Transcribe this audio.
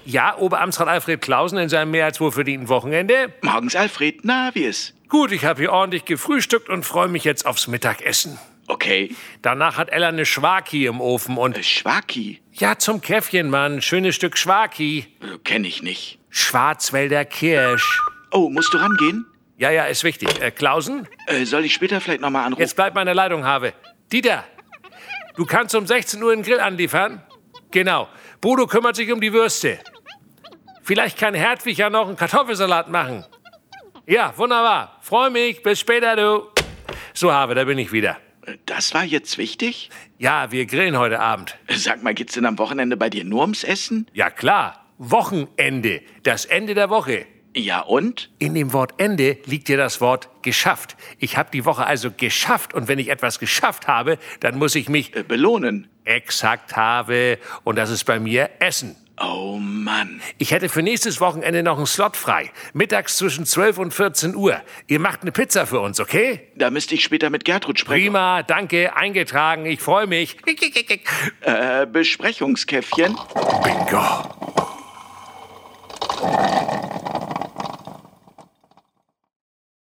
Ja, Oberamtsrat Alfred Clausen in seinem mehr als wohlverdienten Wochenende. Morgens, Alfred. Na, wie ist? Gut, ich habe hier ordentlich gefrühstückt und freue mich jetzt aufs Mittagessen. Okay. Danach hat Ella eine Schwaki im Ofen und... Schwaki? Ja, zum Käffchen, Mann. Schönes Stück Schwaki. Kenn ich nicht. Schwarzwälder Kirsch. Oh, musst du rangehen? Ja, ist wichtig. Clausen? Soll ich später vielleicht nochmal anrufen? Jetzt bleib mal in der Leitung, Have. Dieter, du kannst um 16 Uhr den Grill anliefern? Genau. Bodo kümmert sich um die Würste. Vielleicht kann Hertwig ja noch einen Kartoffelsalat machen. Ja, wunderbar. Freu mich. Bis später, du. So, Have, da bin ich wieder. Das war jetzt wichtig? Ja, wir grillen heute Abend. Sag mal, geht's denn am Wochenende bei dir nur ums Essen? Ja, klar. Wochenende. Das Ende der Woche. Ja, und? In dem Wort Ende liegt ja das Wort geschafft. Ich habe die Woche also geschafft. Und wenn ich etwas geschafft habe, dann muss ich mich belohnen. Exakt, Have. Und das ist bei mir Essen. Oh Mann. Ich hätte für nächstes Wochenende noch einen Slot frei. Mittags zwischen 12 und 14 Uhr. Ihr macht eine Pizza für uns, okay? Da müsste ich später mit Gertrud sprechen. Prima, danke, eingetragen. Ich freue mich. Besprechungskäffchen? Bingo.